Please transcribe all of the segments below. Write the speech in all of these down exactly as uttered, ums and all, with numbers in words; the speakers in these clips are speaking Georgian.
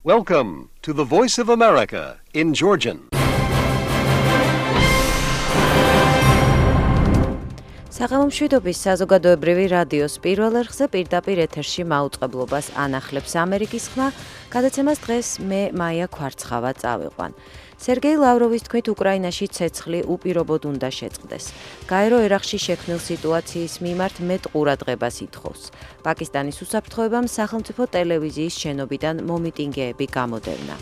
Welcome to the Voice of America in Georgian. საღამომშვიდობის საზოგადოებრივი რადიოს პირველ ერხზე პირდაპირ ეთერში მაუწყებლობას ანახლებს ამერიკის ხმა, გადაცემას დღეს მე მაია ქვარცხავა წავიყვან. სერგეი ლავროვის თქმით, უკრაინაში ცეცხლი უპირობოდ უნდა შეწყდეს. გაერო ერაყში შექმნილ სიტუაციის მიმართ მეტ ყურადღებას ითხოვს. პაკისტანის უსაფრთხოებამ სახელმწიფო ტელევიზიის შენობიდან მომიტინგეები გამოდევნა.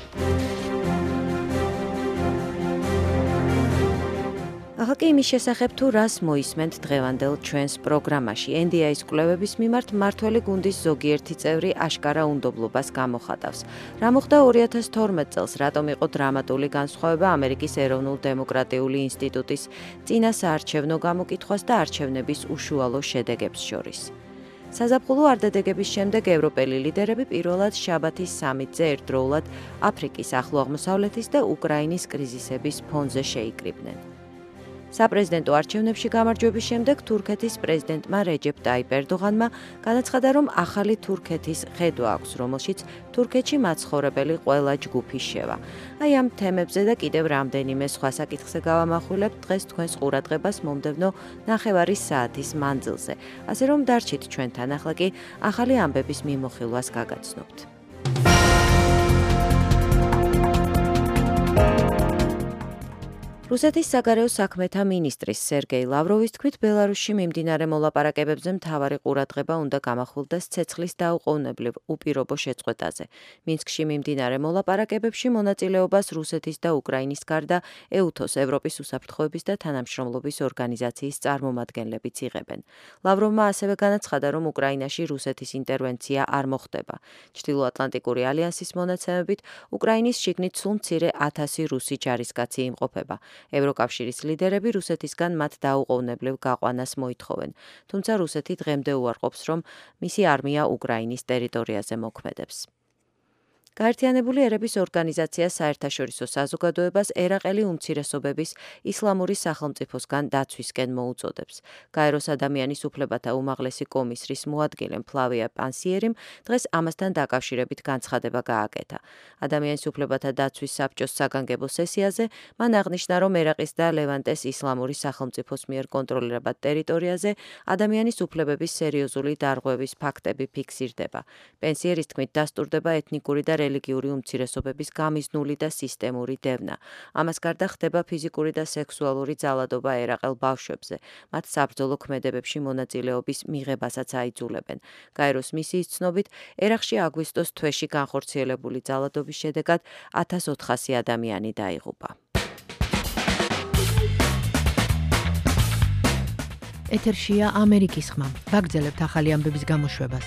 ახალ იმის შესახებ თუ რას მოისმენთ დღევანდელ ჩვენს პროგრამაში. ენ დი ეის კვლევების მიმართ მმართველი გუნდის ზოგიერთი წევრი აშკარა უნდობლობას გამოხატავს. რა მოხდა ორი ათას თორმეტ წელს, რატომ იყო დრამატული განსხვავება ამერიკის ეროვნულ დემოკრატიული ინსტიტუტის წინა საარჩევნო გამოკითხვას და არჩევნების უშუალო შედეგებს შორის. საზაფხულო არდადეგების შემდეგ ევროპელი ლიდერები პირველად შაბათის სამიტზე ერთდროულად აფრიკის, ახლო აღმოსავლეთის და უკრაინის კრიზისების ფონზე შეიკრიბნენ. საპრეზიდენტო არჩევნებში გამარჯვების შემდეგ თურქეთის პრეზიდენტმა რეჯეპ ტაიპ ერდოღანმა განაცხადა, რომ ახალი თურქეთის ხედვა აქვს, რომელშიც თურქეთში მაცხოვრებელი ყველა ჯგუფი შევა. აი ამ თემებზე და კიდევ რამდენიმე სხვა საკითხზე გავამახვილებთ დღეს თქვენს ყურადღებას მომდევნო ნახევარი საათის მანძილზე. ასე რომ დარჩით ჩვენთან, ახლა კი ახალი ამბების მიმოხილვას გაგაცნობთ. რუსეთის საგარეო საქმეთა მინისტრის სერგეი ლავროვის თქმით, ბელარუსში მიმდინარე მოლაპარაკებებზე მთავარი ყურადღება უნდა გამახვილდეს ცეცხლის დაუყოვნებლივ უპირობო შეწყვეტაზე. მინსკში მიმდინარე მოლაპარაკებებში მონაწილეობას რუსეთის და უკრაინის გარდა ეუთოს, ევროპის უსაფრთხოების და თანამშრომლობის ორგანიზაციის წარმომადგენლებიც იღებენ. ლავროვმა ასევე განაცხადა, რომ უკრაინაში რუსეთის ინტერვენცია არ მოხდება. ჩრდილოატლანტიკური ალიანსის მონაცემებით, უკრაინის შიგნით სულ მცირე ათასი რუსი ჯარისკაცი იმყოფება. ევროკავშირის ლიდერები რუსეთისგან მათ დაუყოვნებლივ გაყვანას მოითხოვენ, თუმცა რუსეთი დღემდე უარყოფს, რომ მისი არმია უკრაინის ტერიტორიაზე მოქმედებს. გაერთიანებული ერების ორგანიზაცია საერთაშორისო საზოგადოებას ერაყელი უმცირესობების ისლამური სახელმწიფოსგან დაცვისკენ მოუწოდებს. გაეროს ადამიანის უფლებათა უმაღლესი კომისრის მოადგილე ფლავია პანსიერიმ დღეს ამასთან დაკავშირებით განცხადება გააკეთა. ადამიანის უფლებათა დაცვის საბჭოს საგანგებო სესიაზე მან აღნიშნა, რომ ერაყის და ლევანტეს ისლამური სახელმწიფოს მიერ კონტროლირებად ტერიტორიაზე ადამიანის უფლებების სერიოზული დარღვევის ფაქტები ფიქსირდება. პანსიერის თქმით, დასტურდება ეთნიკური და რელიგიური უმცირესობების გამიზნული და სისტემური დევნა. ამას გარდა ხდება ფიზიკური და სექსუალური ძალადობა ერაყელ ბავშვებზე. მათ საბრძოლო ქმედებებში მონაწილეობის მიღებასაც აიძულებენ. გაეროს მისიის ცნობით, ერაყში აგვისტოს თვეში განხორციელებული ძალადობის შედეგად ათას ოთხასი ადამიანი დაიღუპა. ეთერშია ამერიკის ხმა. ვაგრძელებთ ახალი ამბების გამოშვებას.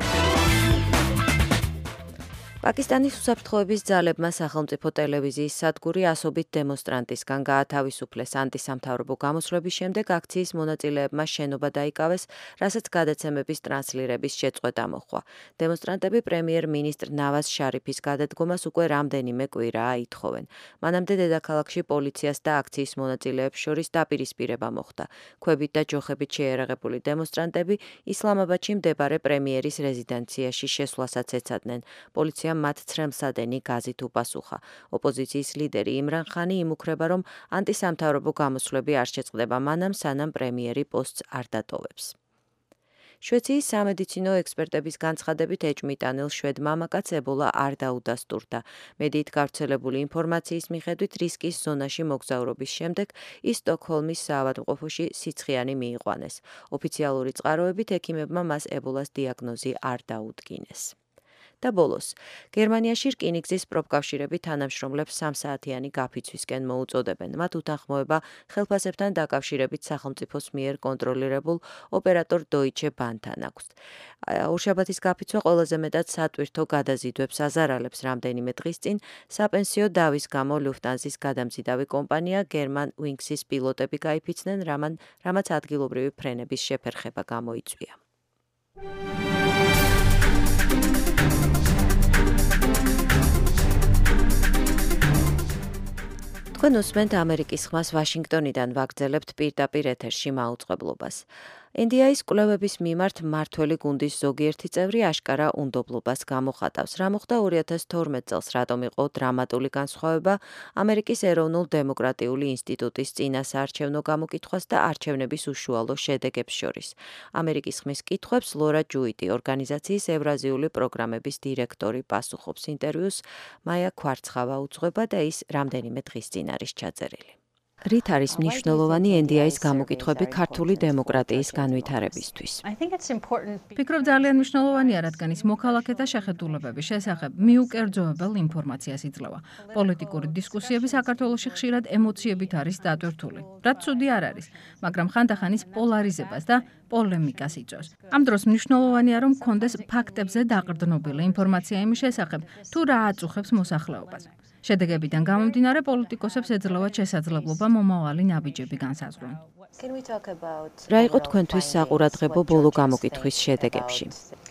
პაკისტანის უსაფრთხოების ძალებმა სახელმწიფო ტელევიზიის სადგური ასობით დემონსტრანტისგან გაათავისუფლეს ანტისამთავრობო გამოსვლების შემდეგ აქციის მონაწილეებმა შენობა დაიკავეს, რასაც გადაცემების ტრანსლირების შეწყვეტა მოჰყვა. დემონსტრანტები პრემიერ-მინისტრ ნავაზ შარიფის გადადგომას უკვე რამდენიმე კვირაა ითხოვენ. მანამდე დედაქალაქში პოლიციას და აქციის მონაწილეებს შორის დაპირისპირება მოხდა. ქვებით და ჯოხებით შეიარაღებული დემონსტრანტები ისლამაბადში მდებარე პრემიერის რეზიდენციაში შესვლასაც ეცადნენ. პოლიცია მათ ცრემლსადენი გაზით უპასუხა. ოპოზიციის ლიდერი იმრან ხანი იმუქრება, რომ ანტისამთავრობო გამოსვლები არ შეწყდება მანამ, სანამ პრემიერი პოსტს არ დატოვებს. შვეიცარიის სამედიცინო ექსპერტების განცხადებით ეჭვმიტანილ შვედ მამაკაცს ებოლა არ დაუდასტურდა. მედიით გავრცელებული ინფორმაციის მიხედვით რისკის ზონაში მოგზაურობის შემდეგ ის სტოკჰოლმის საავადმყოფოში სიცხიანი მიიყვანეს. ოფიციალური წყაროებით ექიმებმა მას ებოლას დიაგნოზი არ დაუდგინეს. და ბოლოს, გერმანიაში რკინიგზის პროფკავშირები თანამშრომლებს სამსაათიანი გაფიცვისკენ მოუწოდებენ. მათ უთანხმოება ხელფასებთან დაკავშირებით სახელმწიფოს მიერ კონტროლირებულ ოპერატორ Deutsche Bahn-თან აქვს. ორშაბათის გაფიცვა ყველაზე მეტად სატვირთო გადაზიდვებს აზარალებს. რამდენიმე დღის წინ საპენსიო დავის გამო ლუფტანზის გადამზიდავი კომპანია German Wings-ის პილოტები გაიფიცნენ, რამაც ადგილობრივი ფრენების შეფერხება გამოიწვია. თქვენ უსმენთ ამერიკის ხმას ვაშინგტონიდან, ვაგრძელებთ პირდაპირ ეთერში მაუწყებლობას. ენ დი აი-ის კვლევების მიმართ მმართველი გუნდის ზოგიერთი წევრი აშკარა უნდობლობას გამოხატავს. რა მოხდა ორი ათას თორმეტ წელს, რატომ იყო დრამატული განსხვავება ამერიკის ეროვნულ დემოკრატიული ინსტიტუტის წინა საარჩევნო გამოკითხვას და არჩევნების უშუალო შედეგებს შორის. ამერიკის ხმის კითხვებს ლორა ჯუიტი, ორგანიზაციის ევრაზიული პროგრამების დირექტორი, პასუხობს. ინტერვიუს მაია ქვარცხავა უძღვება და ის რამდენიმე დღის წინ არის ჩაწერილი. რით არის მნიშვნელოვანი ენ დი აი-ის გამოკითხვები ქართული დემოკრატიის განვითარებისთვის? ფიქრობ ძალიან მნიშვნელოვანია, რადგან ის მოქალაქეთა შეხედულებების შესახებ მიუკერძოებელ ინფორმაციას იძლევა. პოლიტიკური დისკუსიები საქართველოში ხშირად ემოციებით არის დატვირთული, რაც ცუდი არ არის, მაგრამ ხანდახან ის პოლარიზებას და პოლემიკას იწვევს. ამ დროს მნიშვნელოვანია, რომ გქონდეს ფაქტებზე დაყრდნობილი ინფორმაცია იმის შესახებ, თუ რა აწუხებს მოსახლეობას. შედეგებიდან გამომდინარე პოლიტიკოსებს ეძლევათ შესაძლებლობა მომავალი ნაბიჯები განსაზღვრონ. რა იყო თქვენთვის საყურადღებო ბოლო გამოკითხვის შედეგებში?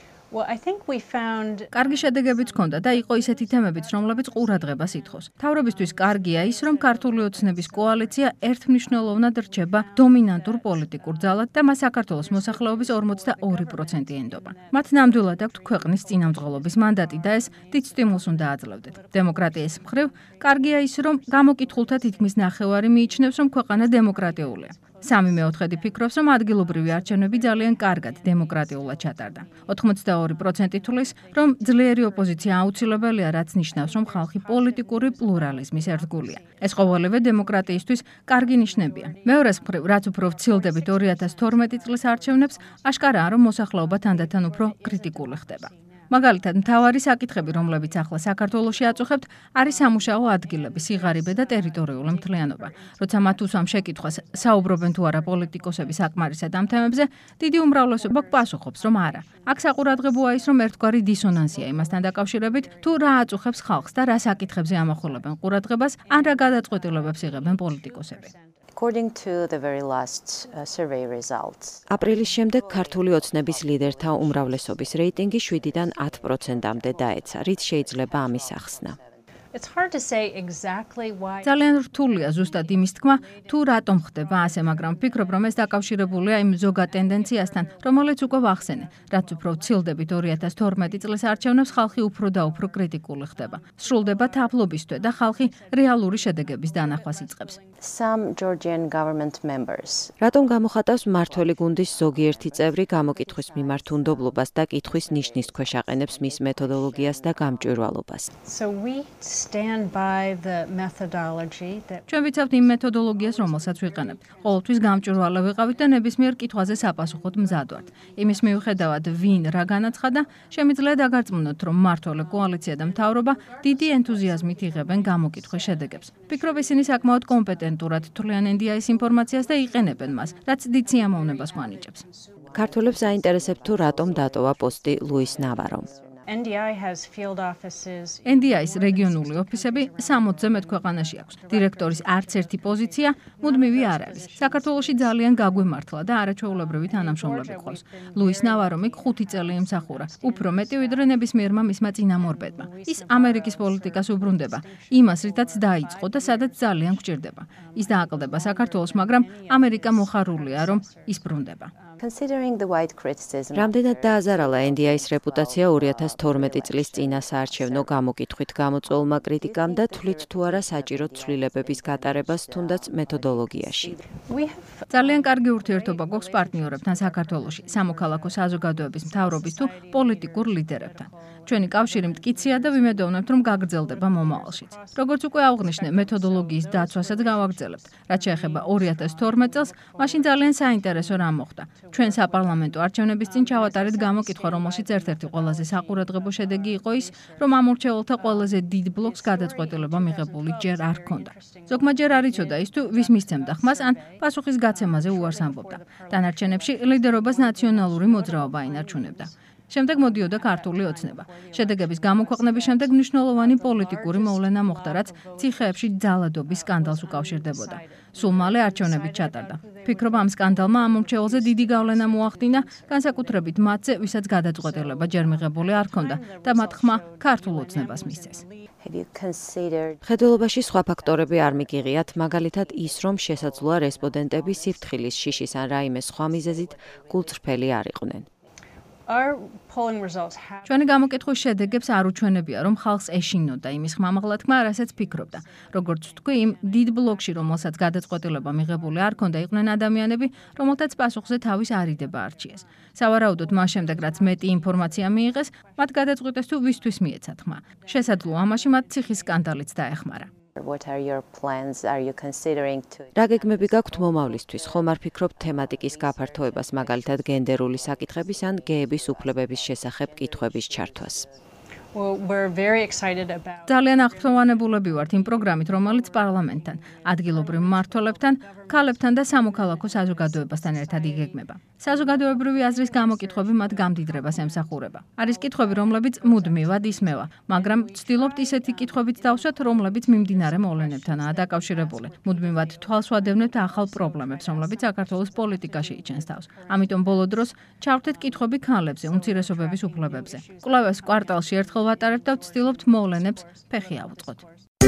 კარგი შედეგებიც ჰქონდა და იყო ისეთი თემებიც, რომლებიც ყურადღებას ითხოვს. მთავრობისთვის კარგია ის, რომ ქართული ოცნების კოალიცია ერთმნიშვნელოვნად რჩება დომინანტურ პოლიტიკურ ძალად და მას საქართველოს მოსახლეობის ორმოცდაორი პროცენტი ენდობა. მათ ნამდვილად აქვთ ქვეყნის წინამძღოლობის მანდატი და ეს დიდ სტიმულს უნდა აძლევდეთ. დემოკრატიის მხრივ, კარგია ის, რომ გამოკითხულთა თითქმის ნახევარი მიიჩნევს, რომ ქვეყანა დემოკრატიულია. სამი მეოთხედი ფიქრობს, რომ ადგილობრივი არჩევნები ძალიან კარგად დემოკრატიულად ჩატარდა. ოთხმოცდაორი პროცენტი თვლის, რომ ძლიერი ოპოზიცია აუცილებელია, რაც ნიშნავს, რომ ხალხი პოლიტიკური პლურალიზმის ერთგულია. ეს ყოველივე დემოკრატიისთვის კარგი ნიშნებია. მეორეს მხრივ, რაც უფრო ვცილდებით ორი ათას თორმეტი წლის არჩევნებს, აშკარაა, რომ მოსახლეობა თანდათან უფრო კრიტიკული ხდება. მაგალითად, მთავარი საკითხები, რომლებიც ახლა საქართველოში აწუხებთ, არის სამუშაო ადგილები, სიღარიბე და ტერიტორიული მთლიანობა. როცა მათ უსვამ შეკითხვას, საუბრობენ თუ არა პოლიტიკოსები საკმარისად ამ თემებზე, დიდი უმრავლესობა პასუხობს, რომ არა. აქ საყურადღებოა ის, რომ ერთგვარი დისონანსია იმასთან დაკავშირებით, თუ რა აწუხებს ხალხს და რა საკითხებზე ამახვილებენ ყურადღებას, ან რა გადაწყვეტილებებს იღებენ პოლიტიკოსები. აპრილის შემდეგ ქართული ოცნების ლიდერთა უმრავლესობის რეიტინგი შვიდიდან ათ პროცენტამდე დაეცა. რით შეიძლება ამის ახსნა? ძალიან რთულია ზუსტად იმის თქმა, თუ რატომ ხდება ასე, მაგრამ ვფიქრობ, რომ ეს დაკავშირებულია იმ ზოგად ტენდენციასთან, რომელიც უკვე ვახსენე, რაც უფრო ვცილდებით ორი ათას თორმეტი წლის არჩევნებს, ხალხი უფრო და უფრო კრიტიკული ხდება. სრულდება თაფლობის თვე და ხალხი რეალური შედეგების დანახვას იწყებს. რატომ გამოხატავს მმართველი გუნდის ზოგიერთი წევრი გამოკითხვის მიმართ უნდობლობას და კითხვის ნიშნის ქვეშ აყენებს მის მეთოდოლოგიას და გამჭვირვალობას? ჩვენ ვიცავთ იმ მეთოდოლოგიას, რომელსაც ვიყენებთ. ყოველთვის გამჭვირვალე ვიყავით და ნებისმიერ კითხვაზე საპასუხოდ მზად ვართ. იმის მიუხედავად, ვინ რა განაცხადა, შემიძლია დაგარწმუნოთ, რომ მმართველი კოალიცია და მთავრობა დიდი ენთუზიაზმით იღებენ გამოკითხვის შედეგებს. ვფიქრობ, ისინი საკმაოდ კომპეტენტურად თვლიან ენ დი აი-ის ინფორმაციას და იყენებენ მას, რაც დიდ სიამოვნებას გვანიჭებს. ქართველებს აინტერესებთ თუ რატომ დატოვა პოსტი ლუის ნავარომ. ენ დი აი-ის რეგიონული ოფისები სამოცზე მეტ ქვეყანაში აქვს. დირექტორის არც ერთი პოზიცია მუდმივი არ არის. საქართველოში ძალიან გაგვემართლა და არაჩვეულებრივი თანამშრომლები ყავს. ლუის ნავარომ იქ ხუთი წელი იმსახურა, უფრო მეტი ვიდრე ნებისმიერმა მისმა წინამორბედმა. ის ამერიკის პოლიტიკას უბრუნდება, იმას რითაც დაიწყო და სადაც ძალიან გვჭირდება. ის დააკლდება საქართველოს, მაგრამ ამერიკა მოხარულია, რომ ის ბრუნდება. რამდენად დააზარალა ენ დი აი-ის რეპუტაცია ორი ათას თორმეტი წლის წინა საარჩევნო გამოკითხვით გამოწვეულმა კრიტიკამ და თვლით თუ არა საჭირო ცვლილებების გატარებას თუნდაც მეთოდოლოგიაში? ძალიან კარგი ურთიერთობა გვაქვს პარტნიორებთან საქართველოში, სამოქალაქო საზოგადოების მთავრობის თუ პოლიტიკურ ლიდერებთან. ჩვენი კავშირი მტკიცია და ვიმედოვნებთ, რომ გაგრძელდება მომავალშიც. როგორც უკვე აღვნიშნე, მეთოდოლოგიის დაცვასაც გავაგრძელებთ. რაც შეეხება ორი ათას თორმეტ წელს, მაშინ ძალიან საინტერესო რამ მოხდა. ჩვენ საპარლამენტო არჩევნების წინ ჩავატარეთ გამოკითხვა, რომელშიც ერთ-ერთი ყველაზე საყურადღებო შედეგი იყო ის, რომ ამორჩეულთა ყველაზე დიდ ბლოკს გადაწყვეტილება მიღებული ჯერ არ ჰქონდა. ზოგმა ჯერ არ იცოდა ის, თუ ვის მისცემდა ხმას, ან პასუხის გაცემაზე უარს ამბობდა. დანარჩენებში ლიდერობას ნაციონალური მოძრაობა ინარჩუნებდა. შემდეგ მოდიოდა ქართული ოცნება. შედეგების გამოქვეყნების შემდეგ მნიშვნელოვანი პოლიტიკური მოვლენა მოხდა, რაც ციხეებში ძალადობის სკანდალს უკავშირდებოდა. სულ მალე არჩევნებით ჩატარდა. ვფიქრობ, ამ სკანდალმა ამორჩეულზე დიდი გავლენა მოახდინა, განსაკუთრებით მათზე, ვისაც გადაწყვეტილება ჯერ მიღებული არ ჰქონდა და მათ ხმა ქართულ ოცნებას მისცეს. მხედველობაში სხვა ფაქტორები არ მიგიღიათ, მაგალითად ის, რომ შესაძლოა რესპონდენტები სიფრთხილის, შიშის ან რაიმე სხვა მიზეზით გულწრფელი არ იყვნენ. ჩვენი გამოკითხვის შედეგებს არ უჩვენებია, რომ ხალხს ეშინოდა იმის ხმამაღლა თქმა, რასაც ფიქრობდა. როგორც ვთქვი, იმ დიდ ბლოკში, რომელსაც გადაწყვეტილება მიღებული არ ქონდა, იყვნენ ადამიანები, რომელთაც პასუხზე თავის არიდება არჩიეს. სავარაუდოდ, მას შემდეგ, რაც მეტი ინფორმაცია მიიღეს, მათ გადაწყვიტეს თუ ვისთვის მიეცათ ხმა. შესაძლოა, ამაში მათ ციხის სკანდალიც დაეხმარა. რა გეგმები გაქვთ მომავლისთვის? ხომ არ ფიქრობთ თემატიკის გაფართოებას, მაგალითად გენდერული საკითხების ან გეების უფლებების შესახებ კითხვების ჩართვას? ძალიან აღფრთოვანებულები ვართ იმ პროგრამით, რომელიც პარლამენტთან, ადგილობრივ მმართველებთან, ქალებთან და სამოქალაქო საზოგადოებასთან ერთად იგეგმება. საზოგადოებრივი აზრის გამოკითხვები მათ გამდიდრებას ემსახურება. არის კითხვები, რომლებიც მუდმივად ისმევა, მაგრამ ვცდილობთ ისეთი კითხვებით დავსვათ, რომლებიც მიმდინარე მოვლენებთანაა დაკავშირებული. მუდმივად თვალს ვადევნებთ ახალ პრობლემებს, რომლებიც საქართველოს პოლიტიკაში იჩენს თავს. ამიტომ ბოლო დროს ჩავთეთ კითხვები ქალებზე, უმცირესობების უფლებებზე. კვლევას კვარტალში ერთხელ ვატარებთ და ვცდილობთ მოვლენებს ფეხი ავუწყოთ.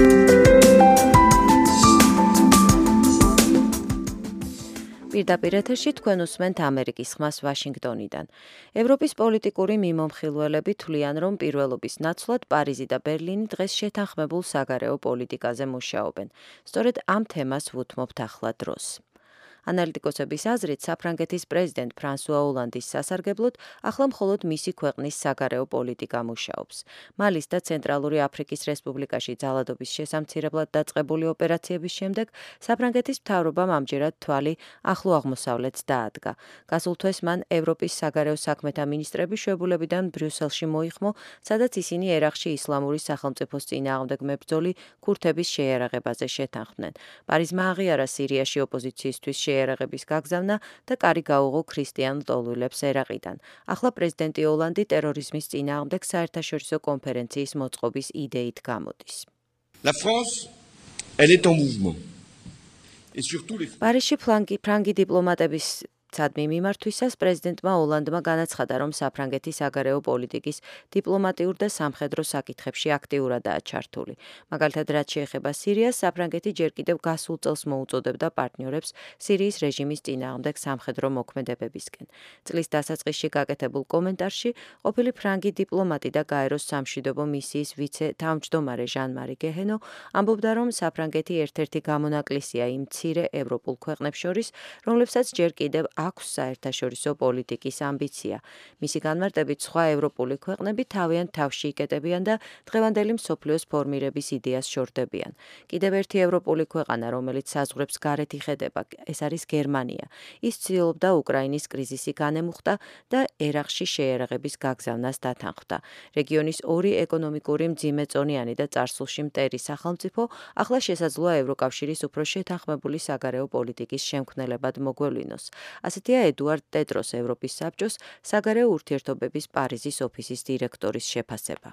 პირდაპირ ეთერში თქვენ უსმენთ ამერიკის ხმას ვაშინგტონიდან. ევროპის პოლიტიკური მიმომხილველები თვლიან, რომ პირველობის ნაცვლად პარიზი და ბერლინი დღეს შეთანხმებულ საგარეო პოლიტიკაზე მუშაობენ. სწორედ ამ თემას ვუთმობთ ახლა დროს. ანალიტიკოსების აზრით, საფრანგეთის პრეზიდენტ ფრანსუა ოლანდის სასარგებლოდ ახლა მხოლოდ მისი ქვეყნის საგარეო პოლიტიკა მუშაობს. მალის და ცენტრალური აფრიკის რესპუბლიკაში ძალადობის შესამცირებლად დაწყებული ოპერაციების შემდეგ საფრანგეთის მთავრობამ ამჯერად თვალი ახლო აღმოსავლეთს დაადგა. გასულ თვეს მან ევროპის საგარეო საქმეთა მინისტრები შვებულებიდან ბრიუსელში მოიხმო, სადაც ისინი ერაყში ისლამური სახელმწიფოს წინააღმდეგ მებრძოლი ქურთების შეიარაღებაზე შეთანხმდნენ. პარიზმა აღიარა სირიაში ოპოზიციისთვის შეიარაღების გაგზავნა და კარი გაუღო ქრისტიან ლტოლვილებს ერაყიდან. ახლა პრეზიდენტი ოლანდი ტერორიზმის წინააღმდეგ საერთაშორისო კონფერენციის მოწყობის იდეით გამოდის. პარიზში ფრანგი დიპლომატების ცადმი მიმართვისას პრეზიდენტმა ოლანდმა განაცხადა, რომ საფრანგეთი საგარეო პოლიტიკის დიპლომატიურ და სამხედრო საკითხებში აქტიურადაა ჩართული. მაგალითად, რაც შეეხება სირიას, საფრანგეთი ჯერ კიდევ გასულ წელს მოუწოდებდა პარტნიორებს სირიის რეჟიმის წინააღმდეგ სამხედრო მოქმედებებისკენ. წლის დასაწყისში გაკეთებულ კომენტარში ყოფილი ფრანგი დიპლომატი და გაეროს სამშვიდობო მისიის ვიცე-თავმჯდომარე ჟან-მარი გეჰენო ამბობდა, რომ საფრანგეთი ერთ-ერთი გამონაკლისია იმ მცირე ევროპულ ქვეყნებს შორის, რომლებსაც ჯერ კიდევ აქვს საერთაშორისო პოლიტიკის ამბიცია. მისი განმარტებით, სხვა ევროპული ქვეყნები თავიანთ თავში იკეტებიან და დღევანდელი მსოფლიოს ფორმირების იდეას შორდებიან. კიდევ ერთი ევროპული ქვეყანა, რომელიც საზღვრებს გარეთ იხედება, ეს არის გერმანია. ის ცდილობდა უკრაინის კრიზისი განემუხტა და ერაყში შეიარაღების გაგზავნას დათანხმდა. რეგიონის ორი ეკონომიკური მძიმეწონიანი და წარსულში მტერი სახელმწიფო ახლა შესაძლოა ევროკავშირის უფრო შეთანხმებული საგარეო პოლიტიკის შემქმნელებად მოგვევლინოს. ასეთია ედუარდ ტედროს ევროპის საბჭოს საგარეო ურთიერთობების პარიზის ოფისის დირექტორის შეფასება.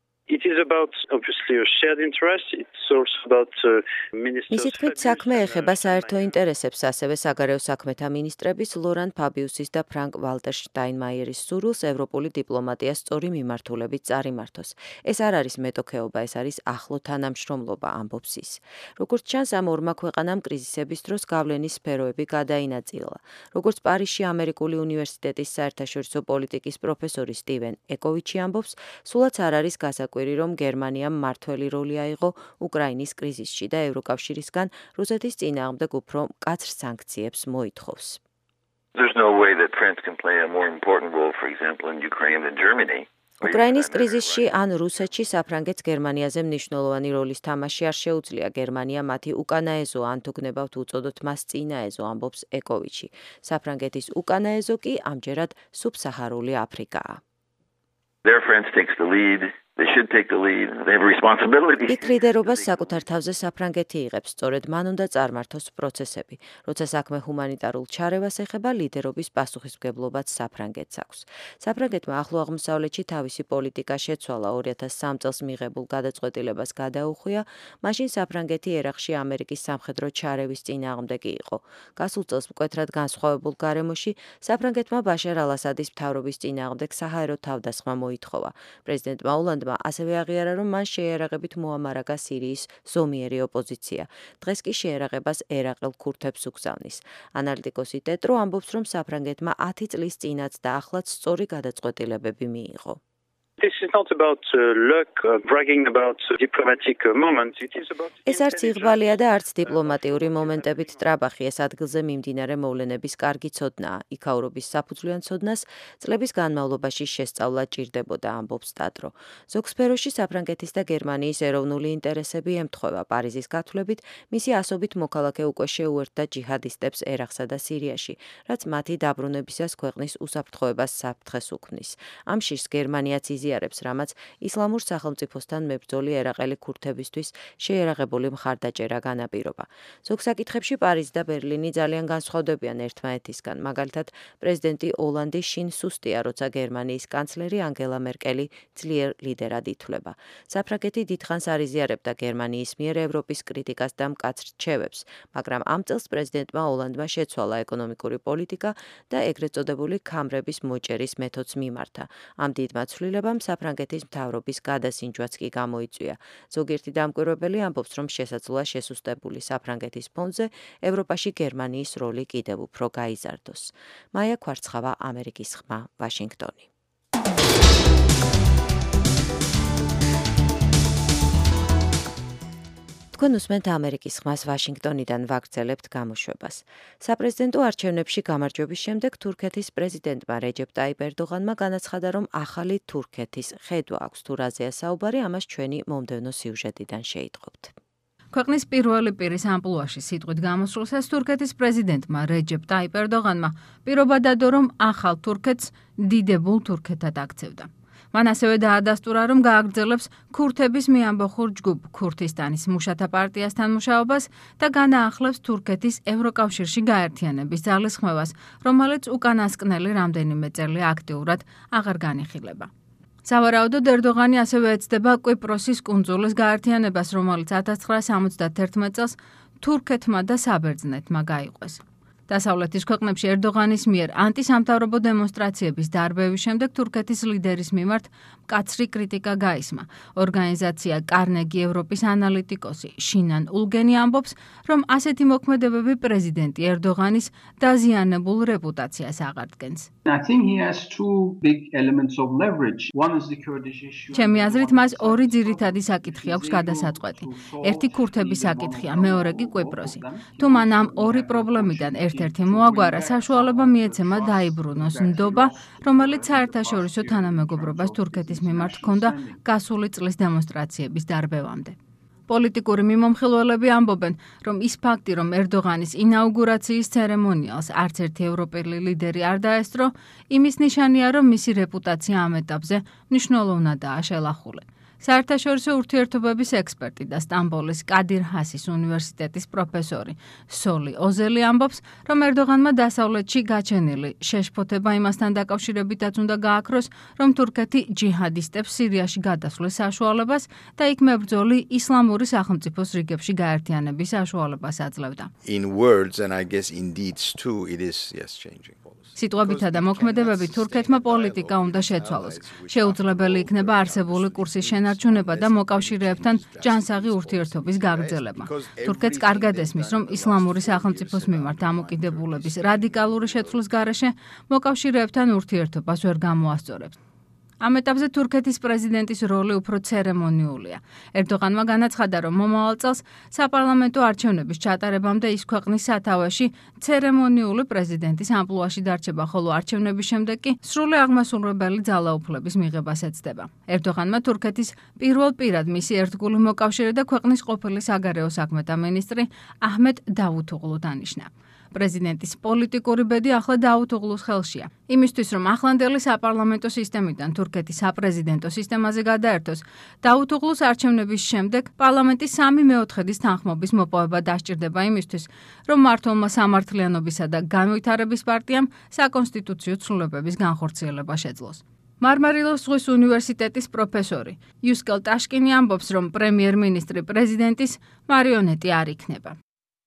მისი თქმით, საქმე ეხება საერთო ინტერესებს, ასევე საგარეო საქმეთა მინისტრების ლორან ფაბიუსის და ფრანკ ვალტერ შტაინმაიერის სურვილს ევროპული დიპლომატია სწორი მიმართულებით წარიმართოს. ეს არ არის მეტოქეობა, ეს არის ახლო თანამშრომლობა, ამბობს ის. როგორც ჩანს, ამ ორმა ქვეყანამ კრიზისების დროს გავლენის სფეროები გადაინაწილა. როგორც პარიზში ამერიკული უნივერსიტეტის საერთაშორისო პოლიტიკის პროფესორი სტივენ ეკოვიჩი ამბობს, სულაც არ არის გასაკვირი, რომ გერმანიამ მმართველი როლი აიღო უკრაინის კრიზისში და ევროკავშირისგან რუსეთის წინააღმდეგ უფრო მკაცრ სანქციებს მოითხოვს. უკრაინის კრიზისში ან რუსეთში საფრანგეთს გერმანიაზე მნიშვნელოვანი როლის თამაში არ შეუძლია. გერმანია მათი უკანაეზო, ან თუ გნებავთ უწოდოთ მას წინაეზო, ამბობს ეკოვიჩი. საფრანგეთის უკანაეზო კი ამჯერად სუბსაჰარული აფრიკაა. Their France takes the lead. They should take the lead. They have a responsibility. იქ ლიდერობას საკუთარ თავზე საფრანგეთი იღებს, სწორედ მან უნდა წარმართოს პროცესები. როცა საქმე ჰუმანიტარულ ჩარევას ეხება, ლიდერობის პასუხისმგებლობაც საფრანგეთს აქვს. საფრანგეთმა ახლო აღმოსავლეთში თავისი პოლიტიკა შეცვალა, ორი ათას სამი წელს მიღებულ გადაწყვეტილებას გადაუხვია, მაშინ საფრანგეთი ერაყში ამერიკის სამხედრო ჩარევის წინააღმდეგი იყო. გასულ წელს მკვეთრად განსხვავებულ გარემოში საფრანგეთმა ბაშარ ალ-ასადის მთავრობის წინააღმდეგ საჰაერო თავდასხმა მოითხოვა. პრეზიდენტმა ოლანდმა ოლანდმა ასევე აღიარა, რომ მან შეიარაღებით მოამარაგა სირიის ზომიერი ოპოზიცია. დღეს კი შეიარაღებას ერაყელ ქურთებს უგზავნის. ანალიტიკოსი ტეტრო ამბობს, რომ საფრანგეთმა ათი წლის წინაც და ახლაც სწორი გადაწყვეტილებები მიიღო. This is not about uh, luck, uh, bragging about uh, diplomatic uh, moments. It is about ეს არც იღბალია და არც დიპლომატიური მომენტებით ტრაბახი, ეს ადგილზე მიმდინარე მოვლენების კარგი ცოდნაა. იქაურობის საფუძვლიან ცოდნას წლების განმავლობაში შესწავლა ჭირდებოდა, ამბობს ტატრო. ზოგ სფეროში საფრანგეთის და გერმანიის ეროვნული ინტერესები ემთხვევა. პარიზის გათვლებით, მისი ასობით მოქალაქე უკვე შეუერთდა ჯიჰადისტებს ერაყსა და სირიაში, რაც მათი დაბრუნებისას ქვეყნის უსაფრთხოებას საფრთხეს უქმნის. ამ შიშს გერმანიაც იზიარებს, რამაც ისლამურ სახელმწიფოსთან მებრძოლი ერაყელი ქურთებისთვის შეიარაღებული მხარდაჭერა განაპირობა. ზოგ საკითხებში პარიზი და ბერლინი ძალიან განსხვავდებიან ერთმანეთისგან. მაგალითად, პრეზიდენტი ოლანდი შინ სუსტია, როცა გერმანიის კანცლერი ანგელა მერკელი ძლიერ ლიდერად ითვლება. საფრანგეთი დიდხანს არ იზიარებდა გერმანიის მიერ ევროპის კრიტიკას და მკაცრ რჩევებს, მაგრამ ამ წელს პრეზიდენტმა ოლანდმა შეცვალა ეკონომიკური პოლიტიკა და ეგრეთ წოდებული ქამრების მოჭერის მეთოდს მიმართა. ამ დიდმა ცვლილებამ საფრანგეთის მთავრობის გადასინჯვაც კი გამოიწვია. ზოგიერთი დამკვირვებელი ამბობს, რომ შესაძლოა შესუსტებული საფრანგეთის ფონზე ევროპაში გერმანიის როლი კიდევ უფრო გაიზარდოს. მაია ქვარცხავა, ამერიკის ხმა, ვაშინგტონი. თქვენ უსმენთ ამერიკის ხმას, ვაშინგტონიდან ვაგრძელებთ გამოშვებას. საპრეზიდენტო არჩევნებში გამარჯვების შემდეგ თურქეთის პრეზიდენტმა რეჯეპ ტაიპ ერდოღანმა განაცხადა, რომ ახალი თურქეთის ხედვა აქვს. თუ რაზეა საუბარი, ამას ჩვენი მომდევნო სიუჟეტიდან შეიტყობთ. ქვეყნის პირველი პირის ამპლუაში სიტყვით გამოსვლისას თურქეთის პრეზიდენტმა რეჯეპ ტაიპ ერდოღანმა პირობა დადო, რომ ახალ თურქეთს დიდებულ თურქეთად აქცევდა. მან ასევე დაადასტურა, რომ გააგრძელებს ქურთების მიამბოხურ ჯგუფ ქურთისტანის მუშათა პარტიასთან მუშაობას და განაახლებს თურქეთის ევროკავშირში გაერთიანების ძალისხმევას, რომელიც უკანასკნელი რამდენიმე წელი აქტიურად აღარ განიხილება. სავარაუდოდ ერდოღანი ასევე ეცდება კვიპროსის კუნძულის გაერთიანებას, რომელიც ათას ცხრაასი სამოცდაათი წელს თურქეთმა და საბერძნეთმა გაიყვეს. დასავლეთის ქვეყნებში ერდოღანის მიერ ანტისამთავრობო დემონსტრაციების დარბევის შემდეგ თურქეთის ლიდერის მიმართ მკაცრი კრიტიკა გაისმა. ორგანიზაცია კარნეგი ევროპის ანალიტიკოსი შინან ულგენი ამბობს, რომ ასეთი მოქმედებები პრეზიდენტი ერდოღანის დაზიანებულ რეპუტაციას აღარდგენს. ჩემი აზრით, მას ორი ძირითადი საკითხი აქვს გადასაწყვეტი. ერთი ქურთების საკითხია, მეორე კი კვიპროსი. თუ მან ამ ორი პრობლემიდან ერთ-ერთი მოაგვარა, საშუალება მიეცემა დაიბრუნოს ნდობა, რომელიც საერთაშორისო თანამეგობრობას თურქეთის მიმართ ჰქონდა გასული წლის დემონსტრაციების დარბევამდე. პოლიტიკური მიმომხილველები ამბობენ, რომ ის ფაქტი, რომ ერდოღანის ინაუგურაციის ცერემონიალს არც ერთი ევროპელი ლიდერი არ დაესწრო, იმის ნიშანია, რომ მისი რეპუტაცია ამ ეტაპზე მნიშვნელოვნადაა შელახული. საერთაშორისო ურთიერთობების ექსპერტი და სტამბოლის კადირ ჰასის უნივერსიტეტის პროფესორი სოლი ოზელი ამბობს, რომ ერდოღანმა დასავლეთში გაჩენილი შეშფოთება იმასთან დაკავშირებითაც უნდა გააქროს, რომ თურქეთი ჯიჰადისტებს სირიაში გადასვლის საშუალებას და იქ მებრძოლი ისლამური სახელმწიფოს რიგებში გაერთიანების საშუალებას აძლევდა. In words and I guess in deeds too it is yes changing. სიტყვებითა და მოქმედებებით თურქეთმა პოლიტიკა უნდა შეცვალოს. შეუძლებელი იქნება არსებული კურსის შენარჩუნება და მოკავშირეებთან ჯანსაღი ურთიერთობის გაგრძელება. თურქეთს კარგად ესმის, რომ ისლამური სახელმწიფოს მიმართ დამოკიდებულების რადიკალური შეცვლის გარეშე მოკავშირეებთან ურთიერთობას ვერ გამოასწორებს. ამ ეტაპზე თურქეთის პრეზიდენტის როლი უფრო ცერემონიულია. ერდოღანმა განაცხადა, რომ მომავალ წელს საპარლამენტო არჩევნების ჩატარებამდე ის ქვეყნის სათავეში ცერემონიული პრეზიდენტის ამპლუაში დარჩება, ხოლო არჩევნების შემდეგ კი სრული აღმასრულებელი ძალაუფლების მიღებას ეცდება. ერდოღანმა თურქეთის პირველ პირად მისი ერთგული მოკავშირე და ქვეყნის ყოფილი საგარეო საქმეთა მინისტრი აჰმედ დავუთოღლუ დანიშნა. პრეზიდენტის პოლიტიკური ბედი ახლა დავუთოღლუს ხელშია. იმისთვის, რომ ახლანდელი საპარლამენტო სისტემიდან თურქეთის საპრეზიდენტო სისტემაზე გადაერთოს, დავუთოღლუს არჩევნების შემდეგ პარლამენტის სამი მეოთხედის თანხმობის მოპოვება დასჭირდება იმისთვის, რომ მმართველმა სამართლიანობისა და განვითარების პარტიამ საკონსტიტუციო ცვლილებების განხორციელება შეძლოს. მარმარილოს ზღვის უნივერსიტეტის პროფესორი იუსკელ ტაშკინი ამბობს, რომ პრემიერ-მინისტრი პრეზიდენტის მარიონეტი არ იქნება.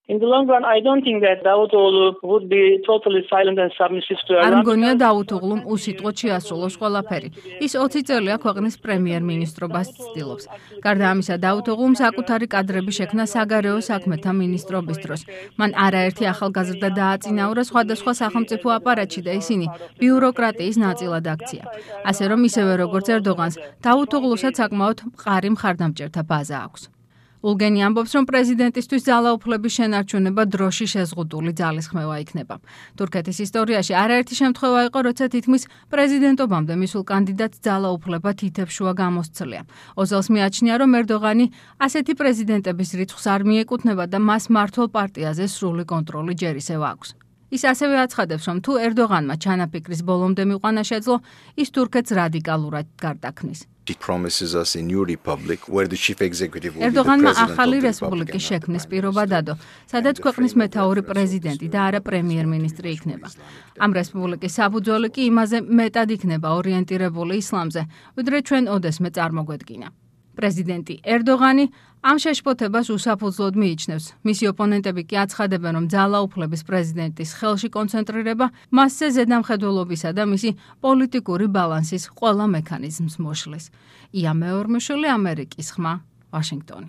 In the long run, I don't think that Davutoglu would be totally silent and submissive to არ Erdogan. მგონია დაუთოღლუმ უსიტყვოდ შეასრულოს ყველაფერი. ის ოცი წელია ქვეყნის პრემიერ-მინისტრობას ცდილობს. გარდა ამისა, დაუთოღლუმ საკუთარი კადრები შექმნა საგარეო საქმეთა მინისტრობის დროს. მან არაერთი ახალგაზრდა დააწინაურა სხვადასხვა სახელმწიფო აპარატში და ისინი ბიუროკრატიის ნაწილად აქცია. ასე რომ ისევე როგორც ერდოღანს, დაუთოღლუსაც საკმაოდ მყარი მხარდამჭერთა ბაზა აქვს. ულგენი ამბობს, რომ პრეზიდენტისთვის ძალაუფლების შენარჩუნება დროში შეზღუდული ძალისხმევა იქნება. თურქეთის ისტორიაში არაერთი შემთხვევა იყო, როცა თითქმის პრეზიდენტობამდე მისულ კანდიდატს ძალაუფლება თითებს-შუა გამოსცლია. ოზელს მიაჩნია, რომ ერდოღანი ასეთი პრეზიდენტების რიცხვს არ მიეკუთვნება და მას მმართველ პარტიაზე სრული კონტროლი ჯერ ისევ აქვს. ის ასევე აცხადებს, რომ თუ ერდოღანმა ჩანაფიქრის ბოლომდე მიყვანა შეძლო, ის თურქეთს რადიკალურად გარდაქმნის. He promises us a new republic where the chief executive will be the ერდოღანმა president ახალი of the რესპუბლიკის republic. შექმნის პირობა დადო, სადაც ქვეყნის მეთაური პრეზიდენტი და არა პრემიერ-მინისტრი იქნება. ამ რესპუბლიკის საფუძველი კი იმაზე მეტად იქნება ორიენტირებული ისლამზე, ვიდრე ჩვენ ოდესმე წარმოგვედგინა. პრეზიდენტი ერდოღანი ამ შეშფოთებას უსაფუძვლოდ მიიჩნევს. მისი ოპონენტები კი აცხადებენ, რომ ძალაუფლების პრეზიდენტის ხელში კონცენტრირება მასზე ზედამხედველობისა და მისი პოლიტიკური ბალანსის ყველა მექანიზმს მოშლის. ია მეორმუშვილი, ამერიკის ხმა, ვაშინგტონი.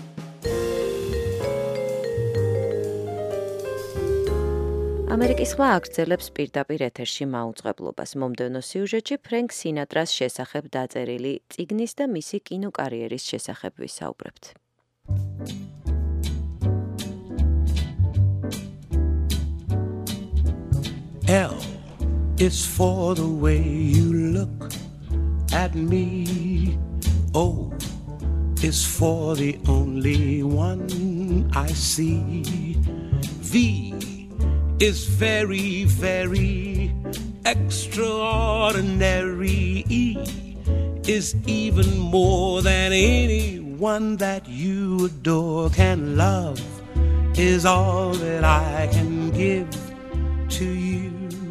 ამერიკის ხმა აგრძელებს პირდაპირ ეთერში მაუწყებლობას. მომდევნო სიუჟეტში ფრენკ სინატრას შესახებ დაწერილი წიგნის და მისი კინოკარიერის შესახებ ვისაუბრებთ. L is for the way you look at me. O is for the only one I see. V is very, very extraordinary. E is even more than anyone that you adore can love, is all that I can give to you.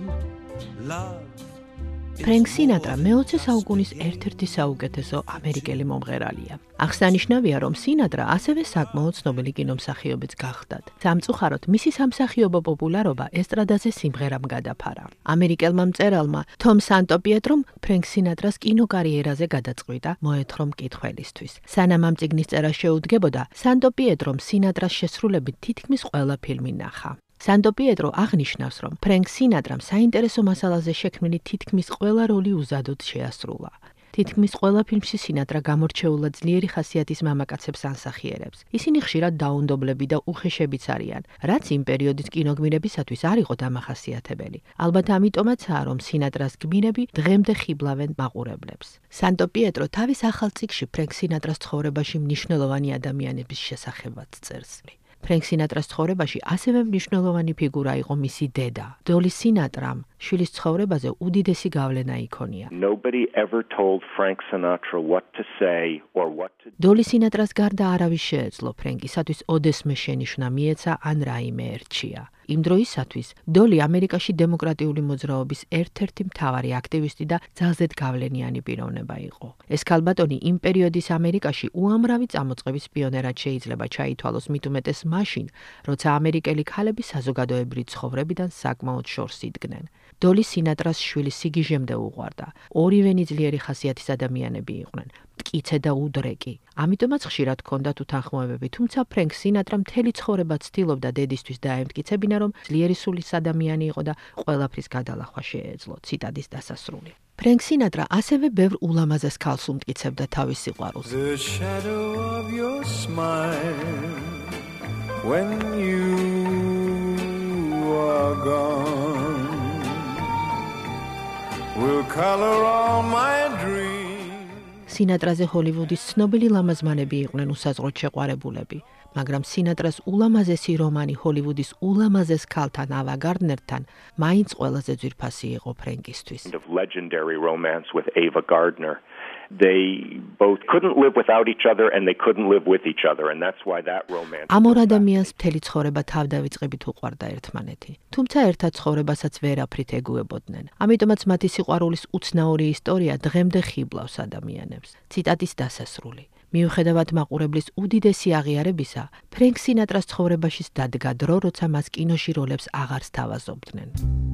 Love. ფრენკ სინატრა მეოცე საუკუნის ერთ-ერთი საუკეთესო ამერიკელი მომღერალია. აღსანიშნავია, რომ სინატრა ასევე საკმაოდ ცნობილი კინომსახიობიც გახდათ. სამწუხაროდ, მისი სამსახიობო პოპულარობა ესტრადაზე სიმღერამ გადაფარა. ამერიკელმა მწერალმა თომ სანტოპიეტრომ ფრენკ სინატრას კინოკარიერაზე გადაწყვიტა მოეთხოვა მკითხველისთვის. სანამ ამ წიგნის წერა შეუდგებოდა, სანტოპიეტრომ სინატრას შესრულებით თითქმის ყველა ფილმი ნახა. სანტოპიეტრო აღნიშნავს, რომ ფრენკ სინატრამ საინტერესო მასალაზე შექმნილი თითქმის ყველა როლი უზადოდ შეასრულა. თითქმის ყველა ფილმში სინატრა გამორჩეულად ძლიერი ხასიათის მამაკაცებს ანსახიერებს. ისინი ხშირად დაუნდობლები და უხეშებიც არიან, რაც იმ პერიოდის კინოგმირებისათვის არ იყო დამახასიათებელი. ალბათ ამიტომაცაა, რომ სინატრას გმირები დღემდე ხიბლავენ მაყურებლებს. სანტოპიეტრო თავის ახალ წიგნში ფრენკ სინატრას ცხოვრებაში მნიშვნელოვანი ადამიანების შესახებაც წერს. ფრენკ სინატრას ცხოვრებაში ასევე მნიშვნელოვანი ფიგურა იყო მისი დედა. დოლი სინატრამ შვილის ცხოვრებაზე უდიდესი გავლენა იქონია. Nobody ever told Frank Sinatra what to say or what to do. დოლი სინატრას გარდა არავის შეეძლო ფრენკისათვის ოდესმე შენიშვნა მიეცა ან რაიმე ერჩია. იმ დროისათვის დოლი ამერიკაში დემოკრატიული მოძრაობის ერთ-ერთი მთავარი აქტივისტი და ძალზედ გავლენიანი პიროვნება იყო. ეს ქალბატონი იმ პერიოდის ამერიკაში უამრავი წამოწყების პიონერად შეიძლება ჩაითვალოს, მით უმეტეს მაშინ, როცა ამერიკელი ქალები საზოგადოებრივი ცხოვრებიდან საკმაოდ შორს იდგნენ. დოლი სინატრას შვილი სიგიჟემდე უყვარდა. ორივენი ძლიერი ხასიათის ადამიანები იყვნენ, მტკიცე და უდრეკი. ამიტომაც ხშირად ჰქონდათ უთანხმოებები, თუმცა ფრენკ სინატრა მთელი ცხოვრება ცდილობდა დედისთვის დაემტკიცებინა, რომ ძლიერი სულის ადამიანი იყო და ყველაფრის გადალახვა შეეძლო. ციტადის დასასრული. ფრენკ სინატრა ასევე ბევრ ულამაზეს ქალს უმტკიცებდა თავის სიყვარულს. The shadow of your smile when you are gone will color all my dreams. სინატრაზე ჰოლივუდის ცნობილი ლამაზმანები იყვნენ უსაზღროდ შეყვარებულები, მაგრამ სინატრას ულამაზესი რომანი ჰოლივუდის ულამაზეს ქალთან ავა გარდნერთან მაინც ყველაზე ძვირფასი იყო ფრენკისთვის. Legendary romance with Ava Gardner. They both couldn't live without each other and they couldn't live with each other, and that's why that romance. ამ ორ ადამიანს მთელი ცხოვრება თავდავიწყებით უყვარდა ერთმანეთი, თუმცა ერთად ცხოვრებასაც ვერაფრით ეგუებოდნენ. ამიტომაც მათი სიყვარულის უცნაური ისტორია დღემდე ხიბლავს ადამიანებს. ციტატის დასასრული. მიუხედავად მაყურებლის უდიდესი აღიარებისა, ფრენკ სინატრას ცხოვრებაშიც დადგა დრო, როცა მას კინოში როლებს აღარ სთავაზობდნენ.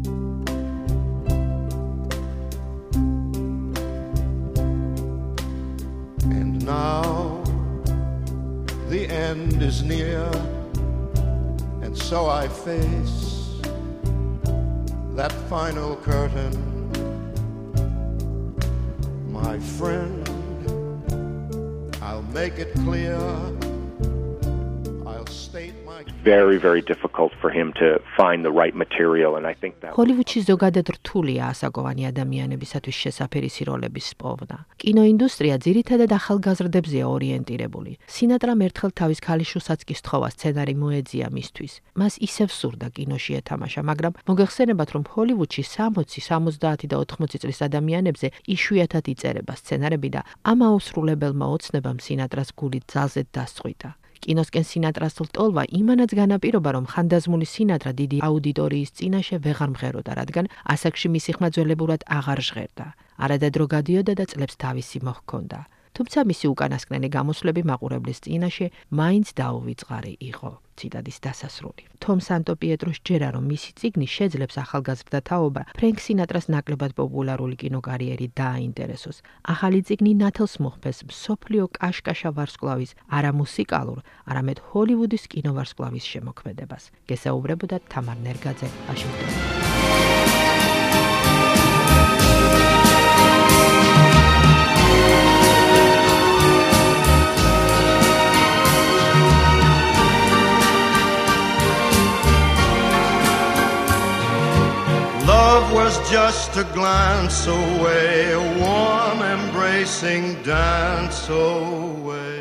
And now the end is near, and so I face that final curtain. My friend, I'll make it clear, I'll state my... Very, very difficult for him to find the right material, and I think that... ჰოლივუდში ზოგადად რთულია ასაკოვანი ადამიანებისათვის შესაფერისი როლების პოვნა. კინოინდუსტრია ძირითადად ახალგაზრდებზეა ორიენტირებული. სინატრამ ერთხელ თავის ქალიშვილსაც კი სთხოვა სცენარი მოეძია მისთვის. მას ისევ სურდა კინოში ეთამაშა, მაგრამ მოგეხსენებათ, რომ ჰოლივუდში სამოცი, სამოცდაათი და ოთხმოცი წლის ადამიანებზე იშვიათად იწერება სცენარები და ამ აუსრულებელმა ოცნებამ სინატრას გული ძალზედ დასწყვიტა. კინოსკენ სინატრას ლტოლვა იმანაც განაპირობა, რომ ხანდაზმული სინატრა დიდი აუდიტორიის წინაშე ვეღარ მღეროდა, რადგან ასაკში მისი ხმა ძველებურად აღარ ჟღერდა. არადადრო გადიოდა და წლებს თავისი მოჰქონდა. თუმცა მისი უკანასკნელი გამოსვლები მაყურებლის წინაშე მაინც დაუვიწყარი იყო. ციტადის დასასრული. თომ სანტო პიეტროს ჯერა, რომ მისი წიგნი შეძლებს ახალგაზრდა თაობა ფრენკ სინატრას ნაკლებად პოპულარული კინოკარიერი დააინტერესოს. ახალი წიგნი ნათელს მოხდეს მსოფლიო კაშკაშა ვარსკვლავის არა მუსიკალურ, არამედ ჰოლივუდის კინოვარსკვლავის შემოქმედებას. გესაუბრებოდა თამარ ნერგაძე, ვაშინგტონი. Love was just a glance away, a warm embracing dance away.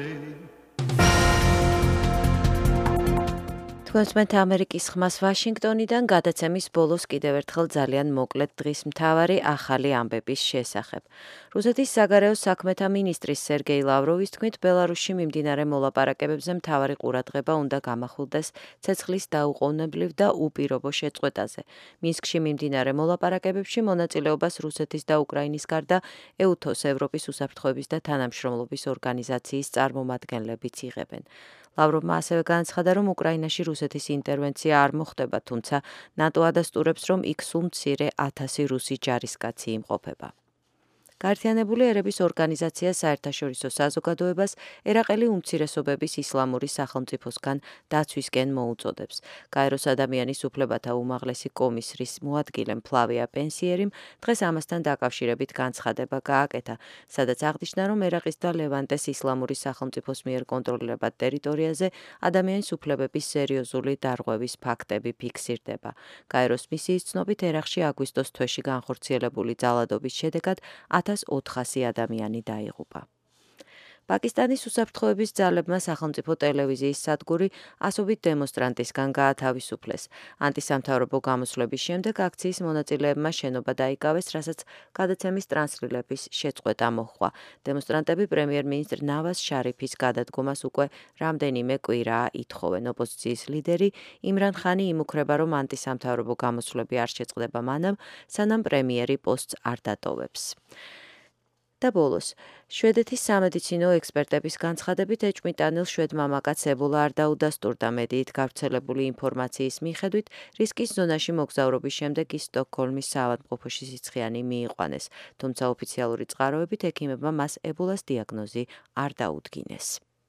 თქვენს ამერიკის ხმას ვაშინგტონიდან გადაცემის ბოლოს კიდევ ერთხელ ძალიან მოკლედ დღის მთავარი ახალი ამბების შესახებ. რუსეთის საგარეო საქმეთა მინისტრის სერგეი ლავროვის თქმით, ბელარუსში მიმდინარე მოლაპარაკებებზე მთავარი ყურადღება უნდა გამახვილდეს ცეცხლის დაუყოვნებლივ და უპირობო შეწყვეტაზე. მინსკში მიმდინარე მოლაპარაკებებში მონაწილეობას რუსეთის და უკრაინის გარდა ეუთოს, ევროპის უსაფრთხოების და თანამშრომლობის ორგანიზაციის წარმომადგენლებიც იღებენ. ლავროვმა ასევე განაცხადა, რომ უკრაინაში რუსეთის ინტერვენცია არ მოხდება, თუმცა ნატო ადასტურებს, რომ იქ სულ მცირე ათასი რუსი ჯარისკაცი იმყოფება. გაერთიანებული ერების ორგანიზაცია საერთაშორისო საზოგადოებას ერაყელი უმცირესობების ისლამური სახელმწიფოსგან დაცვისკენ მოუწოდებს. გაეროს ადამიანის უფლებათა უმაღლესი კომისრის მოადგილემ ფლავია პენსიერიმ დღეს ამასთან დაკავშირებით განცხადება გააკეთა, სადაც აღნიშნა, რომ ერაყის და ლევანტეს ისლამური სახელმწიფოს მიერ კონტროლირებად ტერიტორიაზე ადამიანის უფლებების სერიოზული დარღვევის ფაქტები ფიქსირდება. გაეროს მისიის ცნობით, ერაყში აგვისტოს თვეში განხორციელებული ძალადობის შედეგად ათას ოთხასი ადამიანი დაიღუპა. პაკისტანის უსაფრთხოების ძალებმა სახელმწიფო ტელევიზიის სადგური ასობით დემონსტრანტისგან გაათავისუფლეს. ანტისამთავრობო გამოსვლების შემდეგ აქციის მონაწილეებმა შენობა დაიკავეს, რასაც გადაცემის ტრანსლირების შეწყვეტა მოჰყვა. დემონსტრანტები პრემიერ-მინისტრ ნავაზ შარიფის გადადგომას უკვე რამდენიმე კვირაა ითხოვენ. ოპოზიციის ლიდერი იმრან ხანი იმუქრება, რომ ანტისამთავრობო გამოსვლები არ შეწყდება მანამ, სანამ პრემიერი პოსტს არ დატოვებს. და ბოლოს, შვედეთის სამედიცინო ექსპერტების განცხადებით ეჭვმიტანილ შვედ მამაკაცს ებოლა არ დაუდასტურდა. მედიით გავრცელებული ინფორმაციის მიხედვით, რისკის ზონაში მოგზაურობის შემდეგ ის სტოკჰოლმის საავადმყოფოში სიცხიანი მიიყვანეს, თუმცა ოფიციალური წყაროებით ექიმებმა მას ებოლას დიაგნოზი არ დაუდგინეს.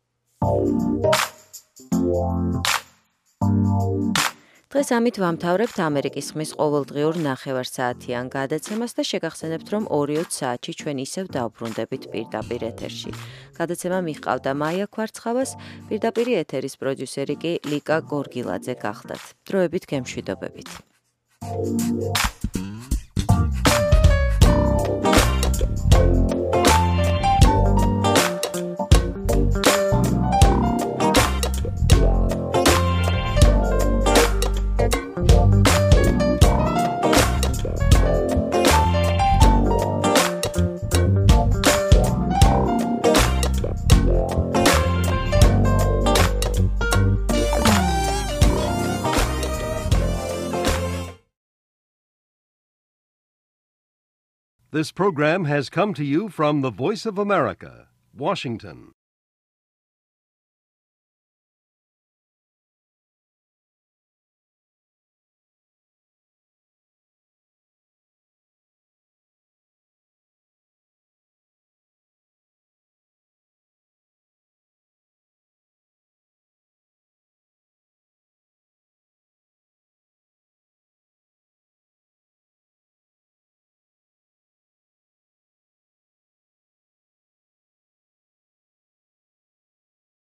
დღეს ამით ვამთავრებთ ამერიკის ხმის ყოველდღიურ ნახევარსაათიან გადაცემას და შეგახსენებთ, რომ ორი საათში ჩვენ ისევ დავბრუნდებით პირდაპირ ეთერში. გადაცემა მიჰყავდა მაია ქვარცხავას, პირდაპირ ეთერის პროდიუსერი კი ლიკა გორგილაძე გახდათ. დროებით გემშვიდობებით. This program has come to you from the Voice of America, Washington.